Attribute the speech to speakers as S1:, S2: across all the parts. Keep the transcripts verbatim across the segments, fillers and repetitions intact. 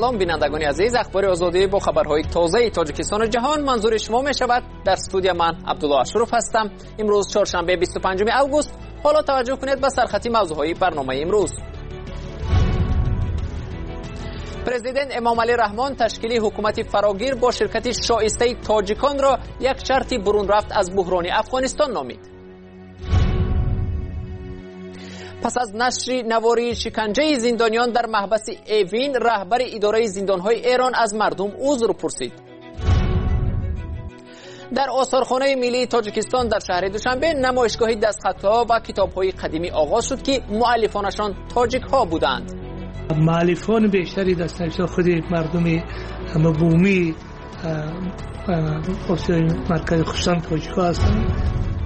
S1: سلام بینندگان عزیز، اخبار آزادی با خبرهای تازه تاجیکستان و جهان منظور شما می شود. در استودیو من عبدالله اشرف هستم. امروز چهارشنبه بیست و پنجم اوگوست. حالا توجه کنید به سرخطی موضوعهای برنامه امروز. پرزیدنت امام علی رحمان تشکیل حکومت فراگیر با شرکت شایسته تاجیکان را یک شرط برون رفت از بحران افغانستان نامید. پس از نشر نواری شکنجه زندانیان در محبس اوین، رهبر اداره زندانهای ایران از مردم عذر پرسید. در آثارخانه ملی تاجیکستان در شهر دوشنبه نمایشگاه دستخطها و کتاب‌های قدیمی آغاز شد که مؤلفانشان تاجیک‌ها بودند.
S2: مؤلفان بیشتری دستنویسان خود مردم بومی مرکز خصوصا تاجیک‌ها هستند.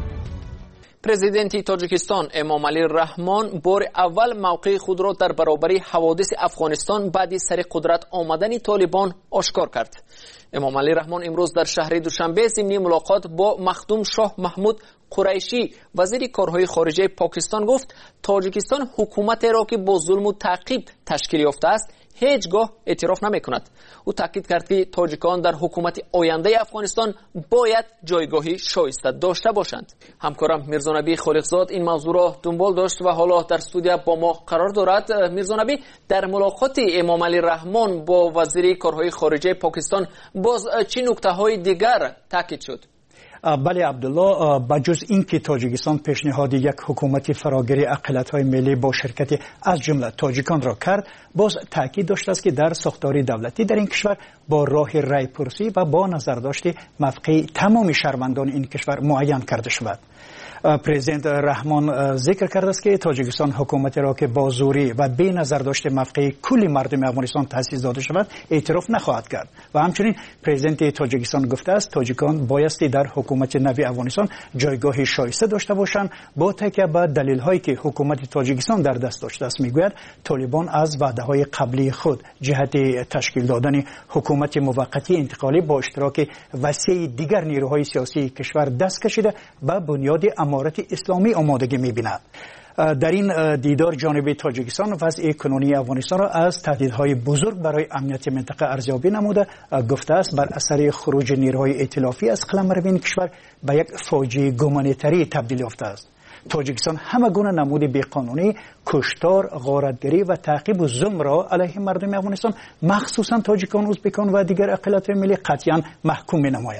S1: پرزیدنت تاجیکستان امام علی رحمان بار اول موقع خود را در برابر حوادث افغانستان بعد سر قدرت آمدن طالبان آشکار کرد. امام علی رحمان امروز در شهر دوشنبه ضمن ملاقات با مخدوم شاه محمود قریشی وزیر کارهای خارجه پاکستان گفت تاجیکستان حکومتی را که با ظلم و تعقیب تشکیل یافته است هیچگاه اعتراف نمی کند. او تاکید کرد که تاجیکان در حکومت آینده افغانستان باید جایگاهی شایسته داشته باشند. همکارم میرزا نبی خالقزاد این موضوع را دنبال داشت و حالا در استودیو با ما قرار دارد. میرزا نبی، در ملاقات امام علی رحمان با وزیر کارهای خارجه پاکستان باز چه نکته‌های دیگر تاکید شد؟
S3: بله عبدالله، بجز اینکه تاجیکستان پیشنهاد یک حکومت فراگیری اقلیت‌های ملی با شرکت از جمله تاجیکان را کرد، باز تاکید داشته است که در ساختار دولتی در این کشور با راه رای پرسی و با نظرداشت موقع تمام شهروندان این کشور معین کرده شود. پرزیدنت رحمان ذکر کرده است که تاجیکستان حکومتی را که با زوری و بی نظر داشته موقع کل مردم افغانستان تأسیس داده شود اعتراف نخواهد کرد و همچنین پرزیدنت تاجیکستان گفته است تاجیکان بایستی در حکومت نوی افغانستان جایگاهی شایسته داشته باشند. با تکیه به دلیل هایی که حکومت تاجیکستان در دست داشته است میگوید طالبان از وعده های قبلی خود جهت تشکیل دادن حکومت موقتی انتقالی با اشتراک وسیع دیگر نیروهای سیاسی کشور دست کشیده به بنیاد امارت اسلامی آمادگی می‌بیند. در این دیدار جانب تاجیکستان وضع کنونی افغانستان را از تهدیدهای بزرگ برای امنیت منطقه ارزیابی نموده گفته است بر اثر خروج نیروهای ائتلافی از قلمرو این کشور به یک فاجعه گمانی‌تری تبدیل یافته است. تاجیکستان همه گونه نمود بیقانونی، کشتار، غارتگری و تعقیب و ظلم را علیه مردم افغانستان مخصوصا تاجیکان، ازبکان و دیگر اقلیت‌های ملی قطعاً محکوم می‌نماید.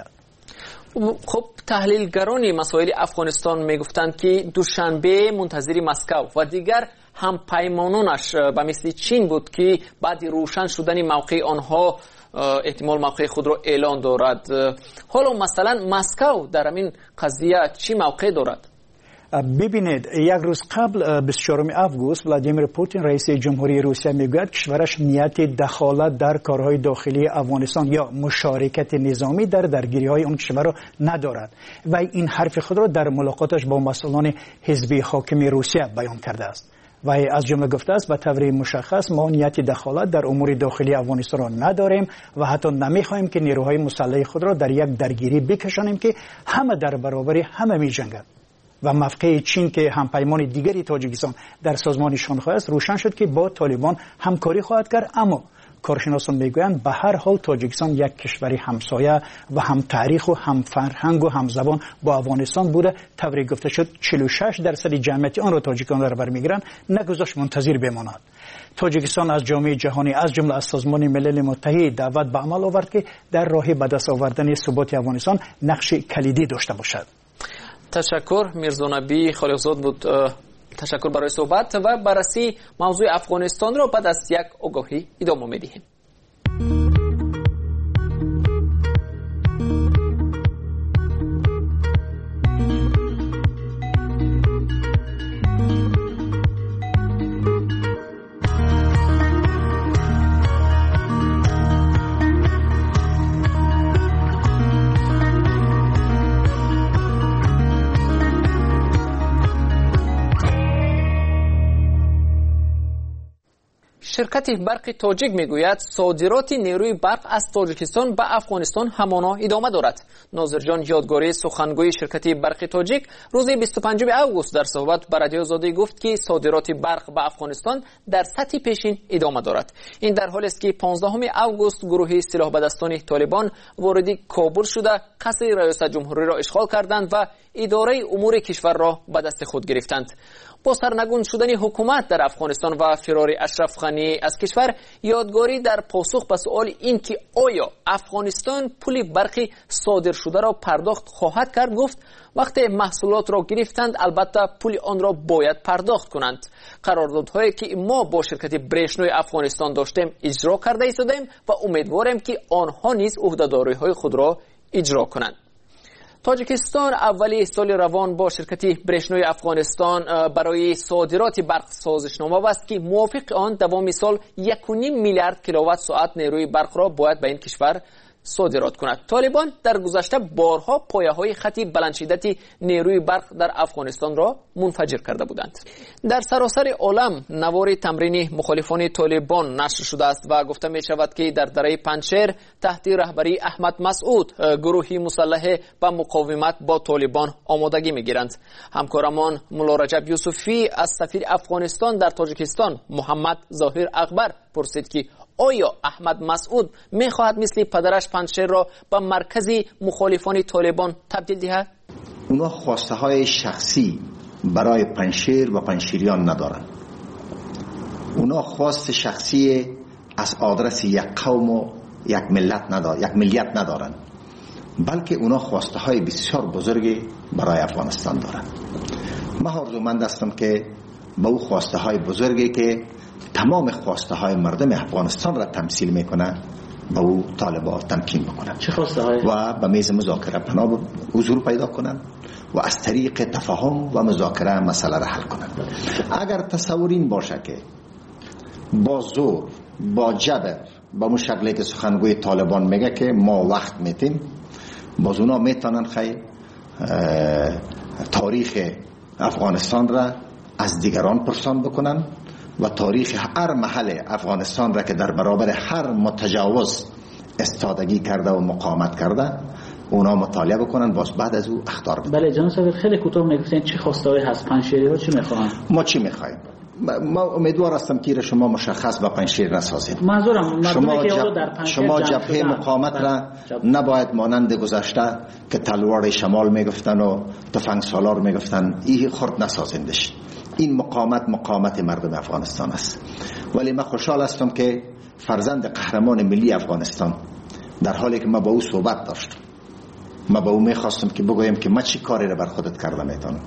S1: خب تحلیلگران مسائل افغانستان میگفتند که دوشنبه منتظر مسکو و دیگر هم پیمانانش به مثل چین بود که بعد روشن شدن موقع آنها احتمال موقع خود را اعلان دارد. حالا مثلا مسکو در این قضیه چی موقع دارد؟
S3: ببینید، یک روز قبل بیست و چهارم اوگوست ولادیمیر پوتین رئیس جمهوری روسیه میگوید کشورش نیت دخالت در کارهای داخلی افغانستان یا مشارکت نظامی در درگیری‌های اون کشور را ندارد و این حرف خود را در ملاقاتش با مسئولان حزب حاکم روسیه بیان کرده است و از جمله گفته است به طور مشخص ما نیت دخالت در امور داخلی افغانستان را نداریم و حتی نمیخواهیم که نیروهای مسلح خود را در یک درگیری بکشانیم که همه در برابر همه می‌جنگند. و موقع چین که همپیمان دیگری تاجیکستان در سازمان شانگهای است روشن شد که با طالبان همکاری خواهد کرد، اما کارشناسان میگویند به هر حال تاجیکستان یک کشور همسایه و هم تاریخ و هم فرهنگ و هم زبان با افغانستان بوده. طوری گفته شد چهل و شش درصد جمعیت آن را تاجیکان در بر میگیرند، نگذاشت منتظر بماند. تاجیکستان از جامعه جهانی از جمله از سازمان ملل متحد دعوت به عمل آورد که در راه به دست آوردن ثبات افغانستان نقش کلیدی داشته باشد.
S1: تشکر. میرزا نبی خالقزاد بود. تشکر برای صحبت و بررسی موضوع افغانستان را بعد از یک آگاهی ادامه می‌دهیم. شرکت شرکت برق تاجیک میگوید صادرات نیروی برق از تاجیکستان به افغانستان همانا ادامه دارد. ناظر جان یادگاری سخنگوی شرکت برق تاجیک روز بیست و پنجم آگوست در صحبت با رادیو آزادی گفت که صادرات برق به افغانستان در سطح پیشین ادامه دارد. این در حالی است که پانزدهم آگوست گروه سلاح به دستان طالبان وارد کابل شده قصر ریاست جمهوری را اشغال کردند و اداره امور کشور را به دست خود گرفتند. با سرنگون شدن حکومت در افغانستان و فرار اشرف غنی از کشور، یادگاری در پاسخ به سؤال این که آیا افغانستان پول برقی صادر شده را پرداخت خواهد کرد گفت وقتی محصولات را گرفتند البته پول آن را باید پرداخت کنند. قراردادهایی که ما با شرکت برشنوی افغانستان داشتیم اجرا کرده ایستادیم و امیدواریم که آنها نیز عهده‌داری‌های خود را اجرا کنند. تاجیکستان اولی سال روان با شرکت برشنوی افغانستان برای صادرات برق سازشنامه بست که موافق آن دوام سال یک و نیم میلیارد کیلووات ساعت نیروی برق را باید به این کشور صادرات کند. طالبان در گذشته بارها پایه‌های خط بلندشدت نیروی برق در افغانستان را منفجر کرده بودند. در سراسر عالم نوار تمرین مخالفان طالبان نشر شده است و گفته می شود که در دره پنجشیر تحت رهبری احمد مسعود گروهی مسلح به مقاومت با طالبان آمادگی می گیرند. همکارمان مولا رجب یوسفی از سفیر افغانستان در تاجیکستان محمد ظاهر اکبر پرسید که آیا احمد مسعود می خواهد مثل پدرش پنجشیر را به مرکز مخالفان طالبان تبدیل دهد؟
S4: اونا خواسته های شخصی برای پنجشیر و پنجشیریان ندارن. اونا خواست شخصی از آدرس یک قوم و یک ملت ندارن، یک ملیت ندارن، بلکه اونا خواسته های بسیار بزرگی برای افغانستان دارن. من آرزومند هستم که با او خواسته های بزرگی که تمام خواسته های مردم افغانستان را تمثیل میکنه با او طالبان تمکین بکنن.
S5: چه خواسته های؟
S4: و به میز مذاکره پناه حضور پیدا کنن و از طریق تفاهم و مذاکره مسئله را حل کنن. اگر تصور این باشه که با زور، با جبر، با اون شکلی که سخنگوی طالبان میگه که ما وقت میتیم، باز اونا میتونن خیلی تاریخ افغانستان را از دیگران پرسان بکنن و تاریخ هر محل افغانستان را که در برابر هر متجاوز استادگی کرده و مقاومت کرده اونا مطالعه بکنن، باز بعد از او اخطار بدن.
S5: بله جناب صاحب خیلی کوتاه میگفتین چه خواسته‌ای هست؟ پنجشیری ها چی میخوان؟
S4: ما چی میخوایم؟ ما امیدوار هستم که شما مشخص با پنجشیر نسازید.
S5: منظورم
S4: شما
S5: که
S4: جب...
S5: در
S4: شما جبهه مقاومت را نباید مانند گذشته که تلوار شمال میگفتن و تفنگ سالار میگفتن این خرد نسازندش. این مقاومت مقاومت مردم افغانستان است. ولی من خوشحال هستم که فرزند قهرمان ملی افغانستان در حالی که ما با او صحبت داشتم، ما با او میخواستم که بگویم که ما چی کاری را بر خودت کرده میتونم،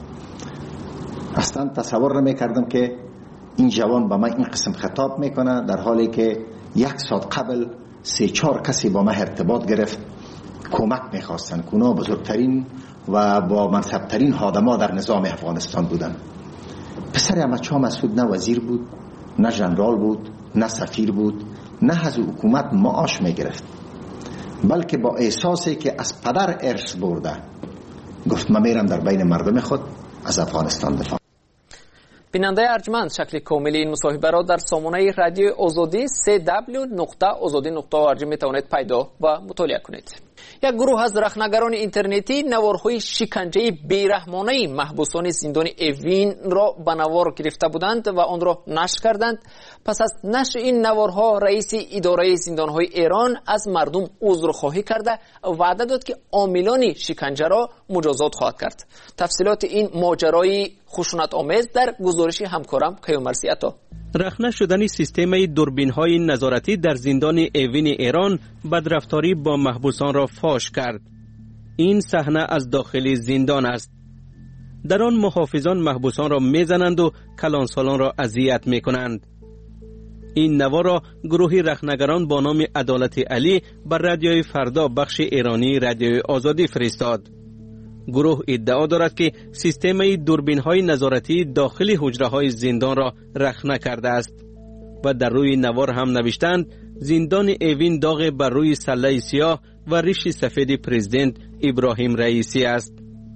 S4: اصلا تصور نمیکردم که این جوان با من این قسم خطاب میکنه در حالی که یک ساعت قبل سه چهار کسی با من ارتباط گرفت کمک میخواستن که اونا بزرگترین و با منصبترین خادما در نظام افغانستان بودن. پسر احمد شاه مسعود نه وزیر بود، نه ژنرال بود، نه سفیر بود، نه از حکومت معاش میگرفت، بلکه با احساسی که از پدر ارث برده گفت من میرم در بین مردم خود از افغانستان دفاع.
S1: بیننده ارجمند شکل کامل این مصاحبه را در سامانه رادیو آزادی سی دبلیو نقطه آزادی نقطه org میتوانید پیدا و مطالعه کنید. یک گروه از رخنگران اینترنتی نوارهای شکنجه بیرحمانه محبوسان زندان اوین را به نوار گرفته بودند و آن را نشر کردند. پس از نشر این نوارها رئیس اداره زندانهای ایران از مردم عذرخواهی کرده وعده داد که عاملان شکنجه را مجازات خواهد کرد. تفصیلات این ماجرای خشونت آمیز در گزارش همکارم کیومرثی عطا.
S6: رخنه شدن سیستم دوربین‌های نظارتی در زندان اوین ایران بدرفتاری با محبوسان را فاش کرد. این صحنه از داخل زندان است. در آن محافظان محبوسان را میزنند و کلانسالان را اذیت میکنند. این نوار را گروهی رخنگران با نام عدالت علی بر رادیوی فردا بخش ایرانی رادیوی آزادی فرستاد. گروه ادعا دارد که سیستم دوربین‌های نظارتی داخل حجره‌های زندان را رخنه کرده است و در روی نوار هم نوشتند زندان اوین داغ بر روی سله سیاه و ریش سفید پرزیدنت ابراهیم رئیسی است.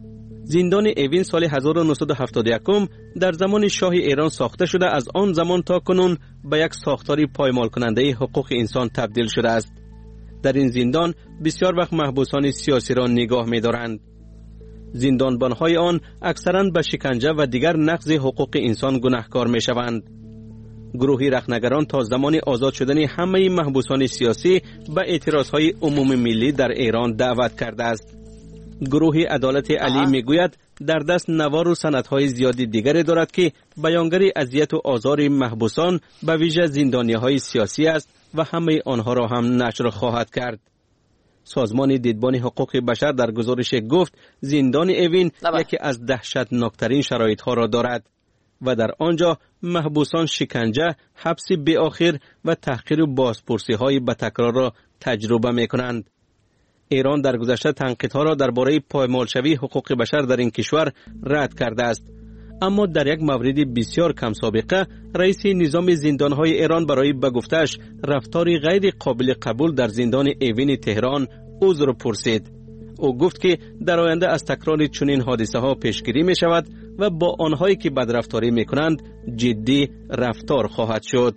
S6: زندان اوین سال هزار و نهصد و هفتاد و یک در زمان شاه ایران ساخته شده از آن زمان تا کنون به یک ساختاری پایمال کننده حقوق انسان تبدیل شده است. در این زندان بسیار وقت محبوسان سیاسی را نگاه می دارند. زندانبانهای آن اکثراً به شکنجه و دیگر نقض حقوق انسان گناهکار می شوند. گروهی رخنگران تا زمان آزاد شدن همه محبوسان سیاسی به اعتراضهای عموم ملی در ایران دعوت کرده است. گروه عدالت علی می گوید در دست نوار و سندهای زیادی دیگری دارد که بیانگر اذیت و آزار محبوسان به ویژه زندانیهای سیاسی است و همه آنها را هم نشر خواهد کرد. سازمان دیدبان حقوق بشر در گزارش گفت زندان اوین یکی از دهشتناکترین شرایطها را دارد و در آنجا محبوسان شکنجه، حبس بی آخر و تحقیر و بازپرسی های به تکرار را تجربه می کنند. ایران در گذشته تنقیدها را درباره پایمالشوی حقوق بشر در این کشور رد کرده است. اما در یک مورد بسیار کم سابقه رئیس نظام زندانهای ایران برای به گفتش رفتاری غیر قابل قبول در زندان اوین تهران عذر پرسید. او گفت که در آینده از تکرار چنین حادثه ها پیشگیری می شود و با آنهایی که بدرفتاری می کنند جدی رفتار خواهد شد.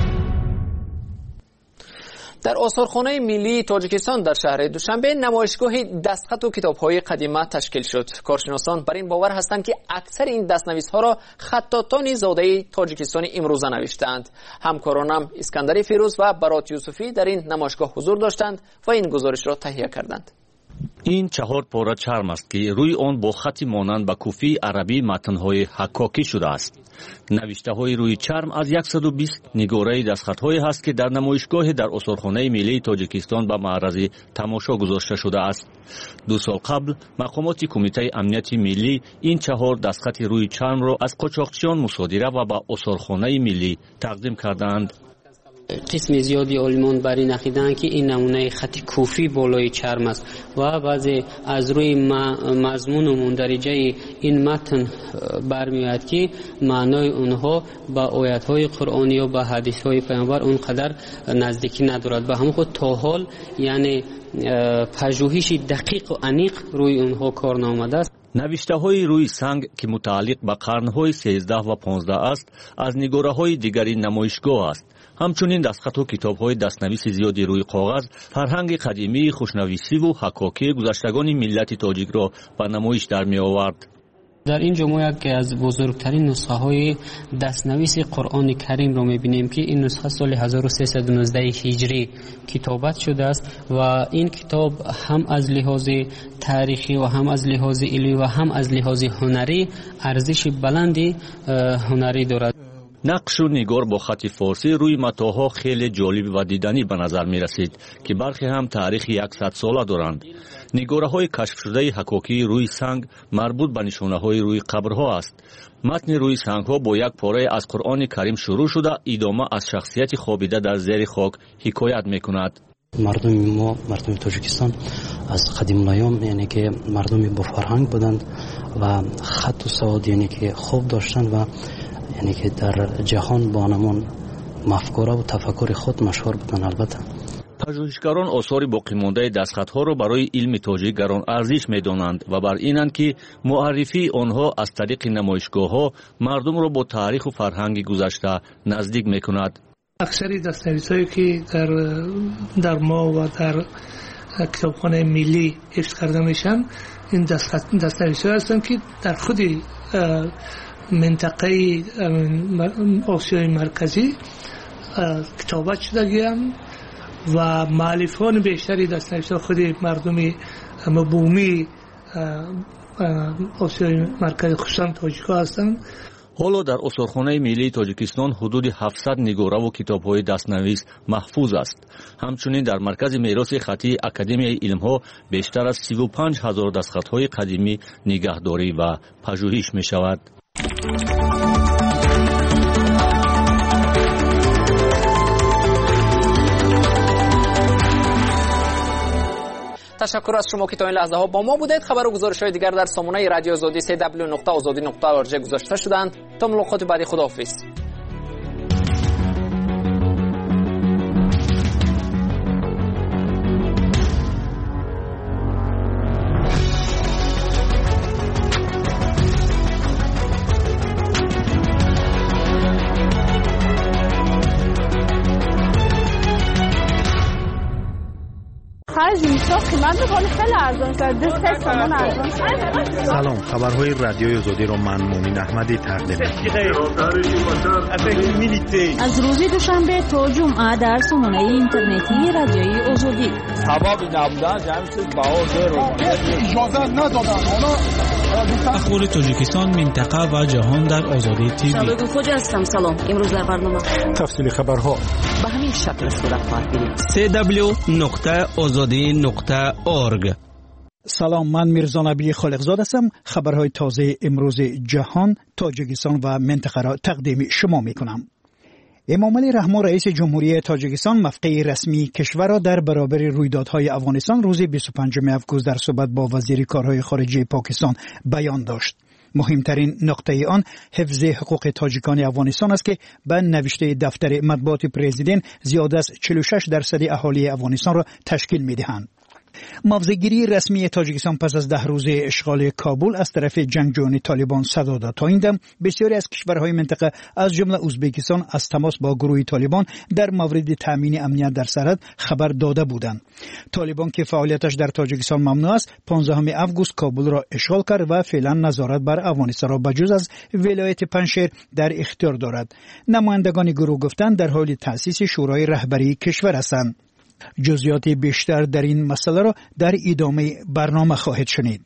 S1: در آثارخانه ملی تاجیکستان در شهر دوشنبه نمایشگاه دستخط و کتاب‌های قدیمه تشکیل شد. کارشناسان بر این باور هستند که اکثر این دستنویس‌ها را خطاطان زاده تاجیکستان امروزه نوشتند. همکارانم اسکندر فیروز و برات یوسفی در این نمایشگاه حضور داشتند و این گزارش را تهیه کردند.
S7: این چهار پاره چرم است که روی آن با خطی مانند به کوفی عربی متن‌های حکاکی شده است. نوشته‌های روی چرم از صد و بیست نگاره دستخط‌های است که در نمایشگاه در آثارخانه ملی تاجیکستان به معرض تماشا گذاشته شده است. دو سال قبل مقامات کمیته امنیت ملی این چهار دستخط روی چرم را از قاچاقچیان مصادره و به آثارخانه ملی تقدیم کردند.
S8: قسم زیادی عالمان بر این عقیده‌اند که این نمونه خط کوفی بالای چرم است و بعضی از روی مضمون و مندرجه این متن برمی‌آید که معنای اونها با آیات‌های قرآنی و با حدیث‌های پیامبر اونقدر نزدیکی ندارد. به همون خود تا حال یعنی پژوهش دقیق و عمیق روی اونها کار نامده است.
S7: نوشته‌های روی سنگ که متعلق به قرن‌های سیزده و پانزده است از نگاره‌های دیگری نمایشگاه است. همچنین دستخط و کتاب‌های دستنویس زیادی روی کاغذ فرهنگ قدیمی خوشنویسی و حکاکی گذشتگان ملت تاجیک را به نمایش در می‌آورد.
S8: در این جمله که از بزرگترین نسخه های دستنویس قرآن کریم رو می‌بینیم که این نسخه سال هزار و سیصد و نوزده هجری کتابت شده است و این کتاب هم از لحاظ تاریخی و هم از لحاظ علمی و هم از لحاظ هنری ارزش بلندی هنری دارد.
S7: نقش و نگار با خط فارسی روی متاحها خیلی جالب و دیدنی به نظر می رسید که برخی هم تاریخ صد ساله دارند. نگاره های کشف شده حکاکی روی سنگ مربوط به نشانه های روی قبرها است. متن روی سنگ ها با یک پاره از قرآن کریم شروع شده ادامه از شخصیت خوابیده در زیر خاک حکایت می کند.
S9: مردم ما مردم تاجیکستان از قدیم الایام یعنی که مردمی با فرهنگ بودند و خط و سواد یعنی که خوب داشتند و یعنی که در جهان با نمون مفکوره و تفکر خود مشهور بودن. البته
S7: پژوهشگران آثار باقی مانده دستخط‌ها را برای علم تاجیک گران ارزش می‌دانند و بر اینند که معرفی آنها از طریق نمایشگاه‌ها مردم را با تاریخ و فرهنگ گذشته نزدیک می‌کند.
S2: اکثری دستاویزهایی که در در ما و در کتابخانه ملی حفظ کرده میشن این دستاویزها هستند که در خود منطقه آسیای مرکزی کتابت شدگیم و مؤلفان بیشتری دستاویزها خود مردم بومی آسیای مرکزی خصوصا تاجیک‌ها هستند.
S7: حالا در آثارخانه ملی تاجیکستان حدود هفتصد نگاره و کتاب‌های دستنویس محفوظ است. همچنین در مرکز میراث خطی اکادمی علم‌ها بیشتر از سی و پنج هزار دستخط‌های قدیمی نگهداری و پژوهش می‌شود.
S1: تشکر از شما که تا این لحظه ها با ما بودید. خبر و گزارش های دیگر در سامانه رادیو آزادی سه دبلیو نقطه آزادی نقطه آر جی گذاشته شدند. تا ملاقات بعدی، خداحافظ.
S10: خرج میشه قیمت ولی خیلی ارزان شده سه تومن ارزان.
S11: سلام، خبرهای رادیوی آزادی رو من مومین احمدی تقدیم می‌کنم.
S12: از روز دوشنبه تا جمعه در سامانه اینترنتی رادیوی آزادی.
S13: سبب نبودن جمعیت بهادر رو اجازه ندادن. حالا
S14: اخبار تاجیکستان، منطقه و جهان در آزادی تیوی.
S12: شبکه کجا هستم؟ سلام. امروز در برنامه
S11: تفصیل خبرها
S12: به همین شکل صورت خواهد گرفت.
S6: سی دبلیو نقطه آزادی نقطه اورگ.
S3: سلام، من میرزا نبی خالقزاد هستم. خبرهای تازه امروز جهان، تاجیکستان و منطقه را تقدیم شما میکنم. امامعلی رحمان رئیس جمهوری تاجیکستان مفقع رسمی کشور را در برابر رویدادهای افغانستان روز بیست و پنجم اوگوست در صحبت با وزیر کارهای خارجه پاکستان بیان داشت. مهمترین نقطه آن حفظ حقوق تاجیکان افغانستان است که به نوشته دفتر مطبوعات پرزیدنت زیاد از چهل و شش درصد اهالی افغانستان را تشکیل می‌دهند. موضع‌گیری رسمی تاجیکستان پس از ده روز اشغال کابل از طرف جنگجویان طالبان صدا داد. تا این دم بسیاری از کشورهای منطقه از جمله ازبکستان از تماس با گروه طالبان در مورد تامین امنیت در سرحد خبر داده بودند. طالبان که فعالیتش در تاجیکستان ممنوع است، پانزدهم اوگوست کابل را اشغال کرد و فعلا نظارت بر افغانستان را بجز از ولایت پنجشیر در اختیار دارد. نمایندگان گروه گفتند در حال تأسیس شورای رهبری کشور هستند. جزئیات بیشتر در این مسئله را در ادامه برنامه خواهید شنید.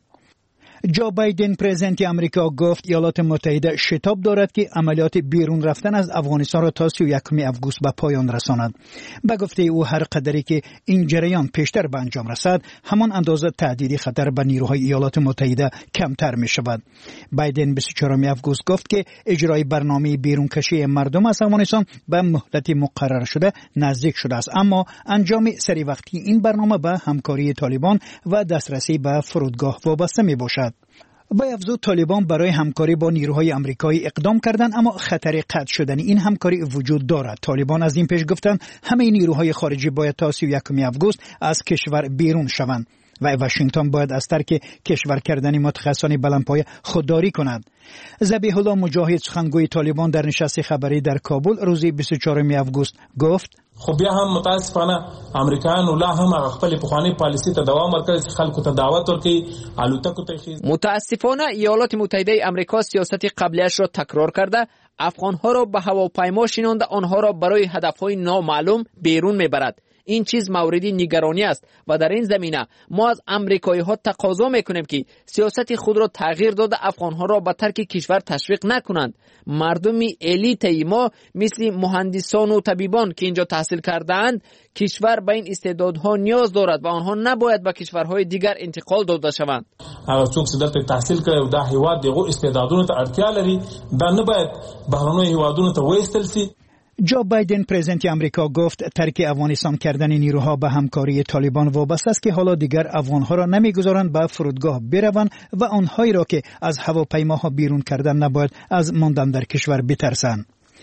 S3: جو بایدن پرزیدنت آمریکا گفت ایالات متحده شتاب دارد که عملیات بیرون رفتن از افغانستان را تا سی و یکم اوگوست به پایان رساند. به گفته او هر قدری که این جریان پیشتر به انجام رسد، همان اندازه تهدید خطر به نیروهای ایالات متحده کمتر می شود. بایدن بیست و چهارم اوگوست گفت که اجرای برنامه بیرون کشی مردم از افغانستان به مهلت مقرر شده نزدیک شده است، اما انجام سری وقتی این برنامه به همکاری طالبان و دسترسی به فرودگاه وابسته می باشد. با افزود طالبان برای همکاری با نیروهای آمریکایی اقدام کردند، اما خطر قطع شدن این همکاری وجود دارد. طالبان از این پیش گفتند همه نیروهای خارجی باید تا سی و یکم اوگوست از کشور بیرون شوند و واشنگتن باید از ترک کشور کردن متخصصان بلندپایه خودداری کند. ذبیح الله مجاهد سخنگوی طالبان در نشست خبری در کابل روز بیست و چهارم اوگوست گفت
S15: خو بیا هم متاسفانه امریکایان ولا هم خپل پخوانی پالیسی ته دوام ورکړي چې خلکو ته دعوت ورکړي الوتکو ته خیز.
S1: متاسفانه ایالات متحده آمریکا سیاست قبلیش را تکرار کرده، افغانها را به هواپیما شینانده آنها را برای هدفهای نامعلوم بیرون میبرد. این چیز موردی نگرانی است و در این زمینه ما از امریکایی ها تقاضا میکنیم که سیاست خود را تغییر داده افغان ها را به ترک کشور تشویق نکنند. مردم الیت ما مثل مهندسان و طبیبان که اینجا تحصیل کردند، کشور به این استعدادها نیاز دارد و آنها نباید به کشورهای دیگر انتقال داده شوند.
S15: هغه څوک چې دلته تحصیل کړي دا هیواد دغه استعدادونو ته اړتیا لري، دا نه باید بهرنیو هیوادونو ته وایستل شي.
S3: جو بایدن پرزیدنت آمریکا گفت ترک افغانستان کردن نیروها به همکاری طالبان وابسته است که حالا دیگر افغانها را نمیگذارند به فرودگاه بروند و آنهایی را که از هواپیماها بیرون کردن نباید از ماندن در کشور بترسند.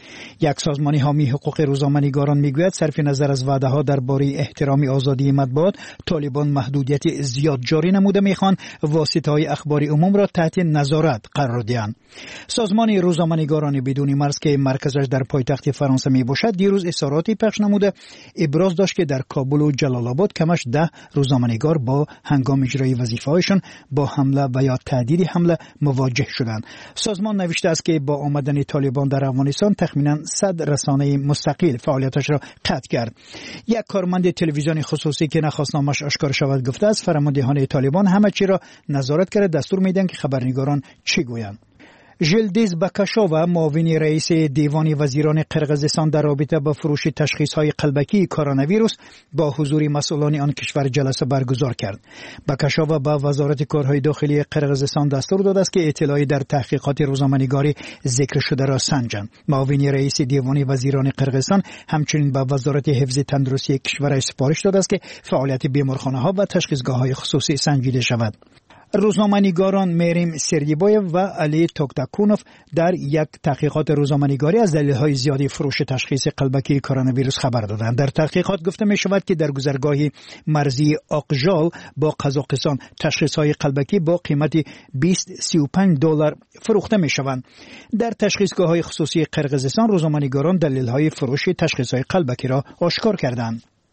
S3: یک سازمان حامی حقوق روزنامه‌نگاران میگوید صرف نظر از وعده‌ها درباره احترام آزادی مطبوعات، طالبان محدودیت زیاد جاری نموده میخوان واسطه‌های اخباری عموم را تحت نظارت قرار دهند. سازمان روزنامه‌نگاران بدون مرز که مرکزش در پایتخت فرانسه میباشد دیروز اظهاراتی پخش نموده ابراز داشت که در کابل و جلال آباد کمش ده روزنامه‌نگار با هنگام اجرای وظیفه‌هایشان با حمله و یا تهدید حمله مواجه شدند. سازمان نوشته است که با آمدن طالبان در افغانستان تخمینا صد رسانه مستقل فعالیتش را قطع کرد. یک کارمند تلویزیون خصوصی که نخواست نامش آشکار شود گفته است فرماندهان طالبان همه چی را نظارت کرده، دستور میدن که خبرنگاران چی گویند. ژلدیز بکاشووا معاون رئیس دیوان وزیران قرقیزستان در رابطه با فروش تشخیص‌های قلبکی کرونا ویروس با حضور مسئولان آن کشور جلسه برگزار کرد. بکاشووا با وزارت کارهای داخلی قرقیزستان دستور داده است که اطلاعی در تحقیقات روزنامه‌نگاری ذکر شده را سنجند. معاون رئیس دیوان وزیران قرقیزستان همچنین با وزارت حفظ تندرستی کشور سپارش داده است که فعالیت بیمارخانه‌ها و تشخیصگاه‌های خصوصی سنجیده شود. روزنامه‌نگاران مریم سردیبایف و علی توکتاکونوف در یک تحقیقات روزنامه‌نگاری از دلایل زیادی فروش تشخیص قلبکی کرونا ویروس خبر دادند. در تحقیقات گفته می شود که در گذرگاه مرزی آقژال با قزاقستان تشخیص‌های قلبکی با قیمت بیست تا سی و پنج دلار فروخته می شوند. در تشخیصگاه‌های خصوصی قرقیزستان روزنامه‌نگاران دلایل فروش تشخیص‌های قلبکی را آشکار کردند.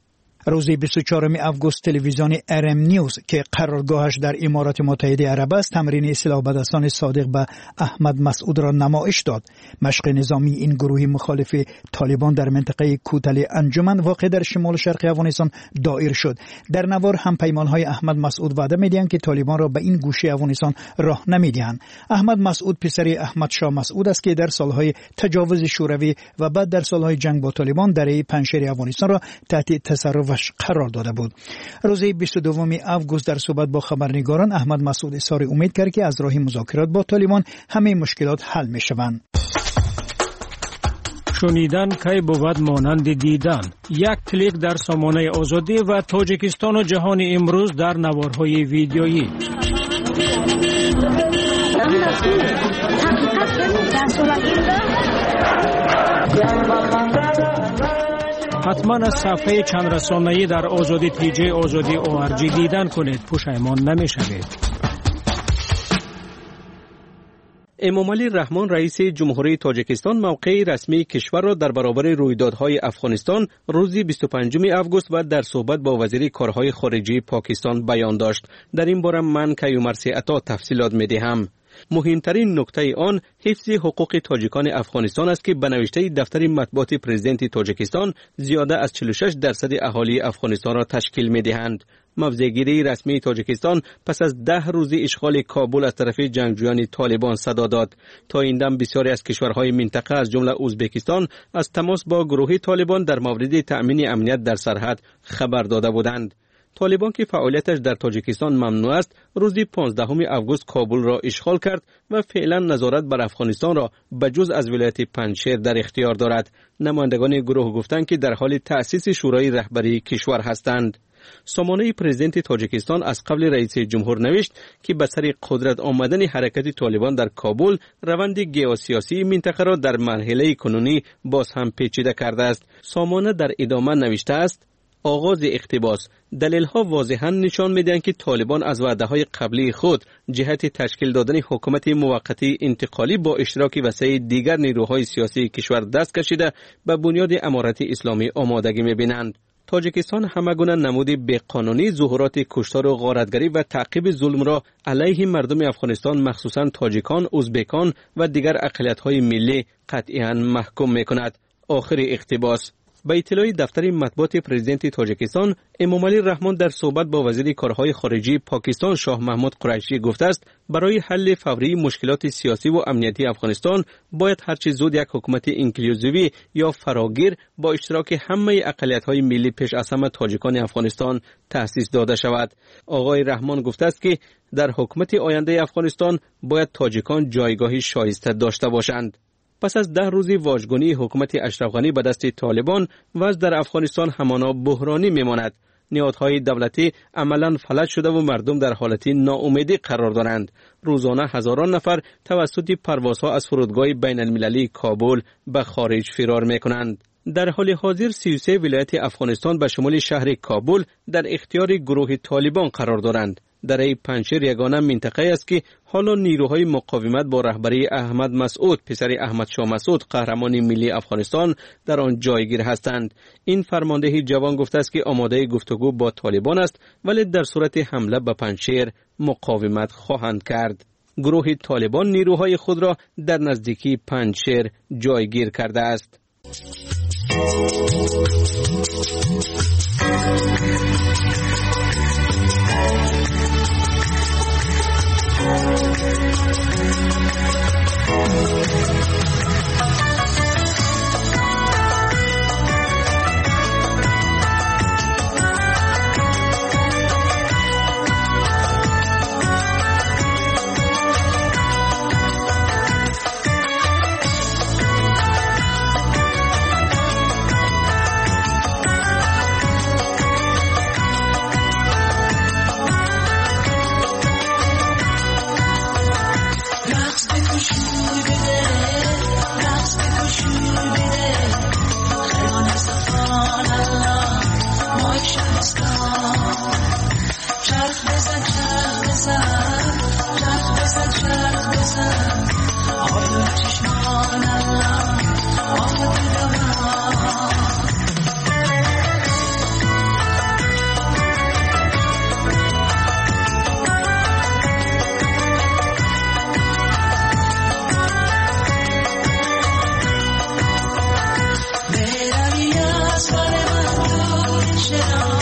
S3: روز بیست و چهارم آگوست تلویزیون ارم نیوز که قرارگاهش در امارات متحده عرب است تمرین سلاح بدستان صادق به احمد مسعود را نمایش داد. مشق نظامی این گروه مخالف طالبان در منطقه کوتل انجمن واقع در شمال شرق افغانستان دایر شد. در نوار هم پیمانهای احمد مسعود وعده می‌دهند که طالبان را به این گوشه افغانستان راه نمی‌دهند. احمد مسعود پسر احمد شاه مسعود است که در سالهای تجاوز شوروی و بعد در سالهای جنگ با طالبان دره پنجشیر افغانستان را تحت تصرفش قرار داده بود. روز بیست و دوم آگوست در صحبت با خبرنگاران احمد مسعود اظهار امید کرد که از راه مذاکرات با طالبان همه مشکلات حل می‌شوند.
S16: شنیدن کی بود مانند دیدن. یک کلیک در سامانه آزادی و تاجیکستان و جهان امروز در نوارهای ویدیویی. حتما از صفحه چند رسانه‌ای در آزادی تیجی آزادی او ار جی دیدن کنید، پشیمان نمی‌شوید.
S6: امامعلی رحمان رئیس جمهوری تاجیکستان موقع رسمی کشور را در برابر رویدادهای افغانستان روز بیست و پنجم آگوست و در صحبت با وزیر کارهای خارجه پاکستان بیان داشت. در این باره من کیومرثی عطا تفصیلات می‌دهم. مهمترین نکته آن حفظ حقوق تاجیکان افغانستان است که به نوشته دفتر مطبوعات پرزیدنت تاجیکستان زیاده از چهل و شش درصد اهالی افغانستان را تشکیل می‌دهند. موضع‌گیری رسمی تاجیکستان پس از ده روز اشغال کابل از طرف جنگجویان طالبان صدا داد. تا این دم بسیاری از کشورهای منطقه از جمله ازبکستان از تماس با گروه طالبان در مورد تأمین امنیت در سرحد خبر داده بودند. طالبان که فعالیتش در تاجیکستان ممنوع است، روز پانزدهم آگوست کابل را اشغال کرد و فعلا نظارت بر افغانستان را بجز از ولایت پنجشیر در اختیار دارد. نمایندگان گروه گفتند که در حال تأسیس شورای رهبری کشور هستند. سامانه پرزیدنت تاجیکستان از قبل رئیس جمهور نوشت که به سر قدرت آمدن حرکت طالبان در کابل روند گیوسیاسی منطقه را در مرحله کنونی باز هم پیچیده کرده است. سامانه در ادامه نوشته است: آغاز اقتباس. دلیل‌ها واضحاً نشان می‌دهند که طالبان از وعده‌های قبلی خود جهت تشکیل دادن حکومت موقتی انتقالی با اشتراک وسیع دیگر نیروهای سیاسی کشور دست کشیده به بنیاد امارت اسلامی آمادگی می‌بینند. تاجیکستان همگونه نمود بی‌قانونی ظهورات کشتار و غارتگری و تعقیب ظلم را علیه مردم افغانستان مخصوصاً تاجیکان، ازبکان و دیگر اقلیت‌های ملی قطعاً محکوم می‌کند. آخر اقتباس. به اطلاع دفتر مطبوعات پرزیدنت تاجیکستان، امامعلی رحمان در صحبت با وزیر کارهای خارجه پاکستان شاه محمود قریشی گفته است برای حل فوری مشکلات سیاسی و امنیتی افغانستان باید هرچه زود یک حکومت اینکلوزیوی یا فراگیر با اشتراک همه اقلیت‌های ملی پیش از همه تاجیکان افغانستان تأسیس داده شود. آقای رحمان گفته است که در حکومت آینده افغانستان باید تاجیکان جایگاهی شایسته داشته باشند. پس از ده روزی واژگونی حکومت اشرف غنی به دست طالبان، وضع در افغانستان همانا بحرانی میماند. نهادهای دولتی عملاً فلج شده و مردم در حالت ناامیدی قرار دارند. روزانه هزاران نفر توسط پروازها از فرودگاه بین المللی کابل به خارج فرار میکنند. در حال حاضر سی و سه ولایت افغانستان به شمول شهر کابل در اختیار گروه طالبان قرار دارند. دره پنجشیر یگانه منطقه است که حالا نیروهای مقاومت با رهبری احمد مسعود پسر احمد شاه مسعود قهرمان ملی افغانستان در آن جایگیر هستند. این فرمانده جوان گفته است که آماده گفتگو با طالبان است ولی در صورت حمله به پنجشیر مقاومت خواهند کرد. گروه طالبان نیروهای خود را در نزدیکی پنجشیر جایگیر کرده است.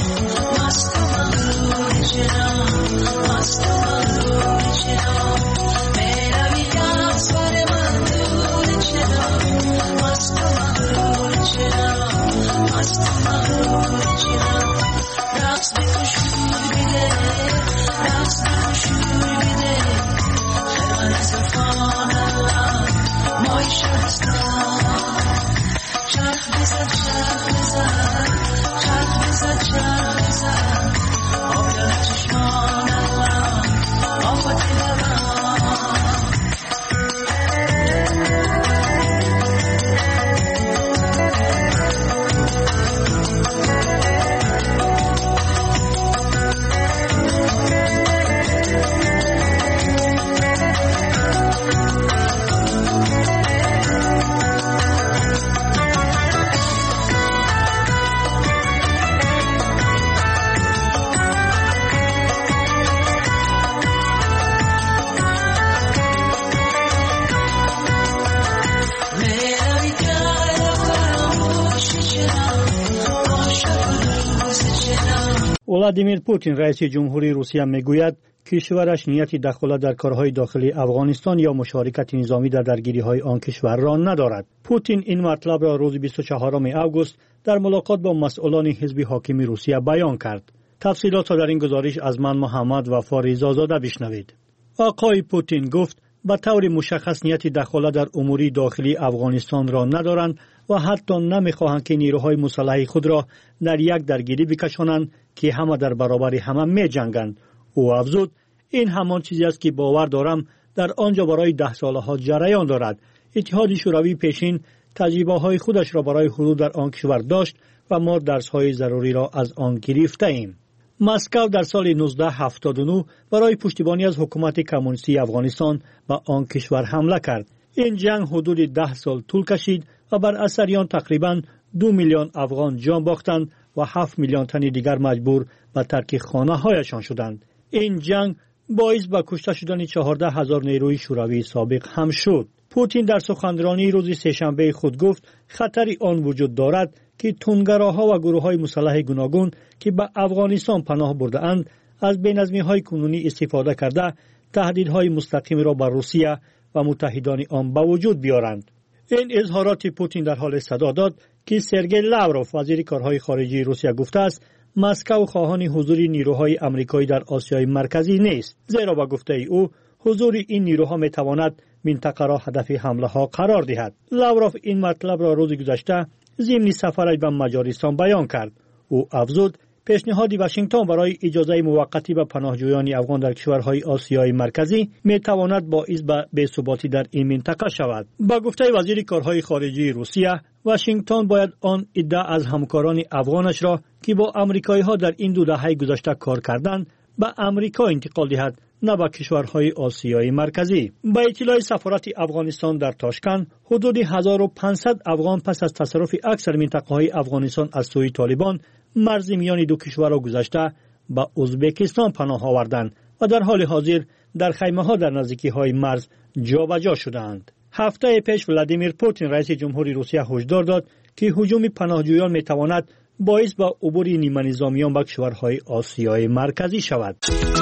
S3: ولادیمیر پوتین رئیس جمهوری روسیه میگوید کشورش نیت دخالت در کارهای داخلی افغانستان یا مشارکت نظامی در درگیری‌های آن کشور را ندارد. پوتین این مطلب را روز بیست و چهارم آگوست در ملاقات با مسئولان حزب حاکم روسیه بیان کرد. تفصیلات را در این گزارش از من محمد وفا رضازاده بشنوید. آقای پوتین گفت به طور مشخص نیت دخالت در امور داخلی افغانستان را ندارند و حتی نمیخواهند که نیروهای مسلح خود را در یک درگیری بکشانند که همه در برابر همه می جنگند. او افزود این همان چیزی است که باور دارم در آنجا برای ده ساله ها جریان دارد. اتحاد شوروی پیشین تجربه های خودش را برای حضور در آن کشور داشت و ما درس های ضروری را از آن گرفته ایم. مسکو در سال نوزده هفتاد و نه برای پشتیبانی از حکومت کمونیستی افغانستان به آن کشور حمله کرد. این جنگ حدود ده سال طول کشید و بر اثر آن تقریباً دو میلیون افغان جان باختند و هفت میلیون تن دیگر مجبور به ترک خانه هایشان شدند. این جنگ باعث به کشته شدن چهارده هزار نیروی شوروی سابق هم شد. پوتین در سخنرانی روز سه‌شنبه خود گفت خطر آن وجود دارد که تندگراها و گروه‌های مسلح گوناگون که به افغانستان پناه برده اند از بی‌نظمی‌های کنونی استفاده کرده تهدیدهای مستقیم را بر روسیه و متحدان آن به وجود بیارند. این اظهارات پوتین در حال صدا داد که سرگئی لاوروف وزیر کارهای خارجه روسیه گفته است مسکو خواهان حضور نیروهای آمریکایی در آسیای مرکزی نیست، زیرا با گفته او حضور این نیروها میتواند منطقه را هدف حمله ها قرار دهد. لاوروف این مطلب را روز گذشته ضمن سفرش به مجارستان بیان کرد. او افزود پیشنهاد واشنگتن برای اجازه موقتی به پناهجویان افغان در کشورهای آسیای مرکزی میتواند باعث به بی‌ثباتی در این منطقه شود. با گفته وزیر کارهای خارجه روسیه، واشنگتن باید آن ادعا از همکاران افغانش را که با آمریکایی ها در این دو دهه گذشته کار کردند به آمریکا انتقال دهد، نه به کشورهای آسیای مرکزی. با اطلاع سفارت افغانستان در تاشکند، حدود هزار و پانصد افغان پس از تصرف اکثر منطقه‌های افغانستان از سوی طالبان مرز میان دو کشور را گذشته به ازبکستان پناه آوردند و در حال حاضر در خیمه‌ها در نزدیکی‌های مرز جابجا شدند. هفته پیش ولادیمیر پوتین رئیس جمهوری روسیه هشدار داد که هجوم پناهجویان میتواند باعث به عبور نیمه نظامیان به کشورهای آسیای مرکزی شود.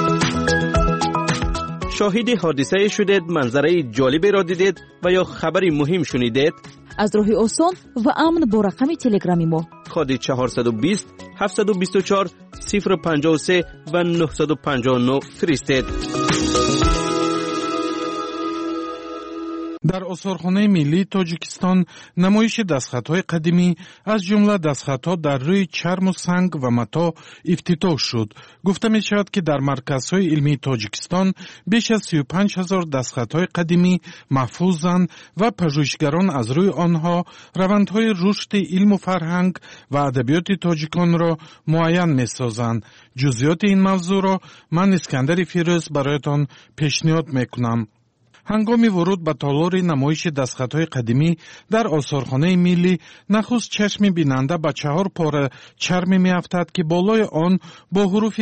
S6: شاهد حادثه شدید، منظره جالبی را دیدید و یا خبری مهم شنیدید؟
S12: از راه آسان و امن با رقم تلگرامی ما
S6: کد چهارصد و بیست هفتصد و بیست و چهار صفر و پنجاه و سه و نهصد و پنجاه و نه فرستید.
S17: در آثارخانه ملی تاجیکستان نمایش دستخطهای قدیمی از جمله دستخطها در روی چرم و سنگ و متا افتتاح شد. گفته می شود که در مرکزهای علمی تاجیکستان بیش از سی و پنج هزار دستخطهای قدیمی محفوظند و پژوهشگران از روی آنها روندهای رشد علم و فرهنگ و ادبیات تاجیکان را معین می سازند. جزئیات این موضوع را من اسکندر فیروز برایتان پیشنهاد می کنم. هنگام ورود به تالار نمایش دستخطهای قدیمی در آثارخانه ملی، نخست چشم بیننده به چهار پاره چرمی می افتد که بالای آن با حروف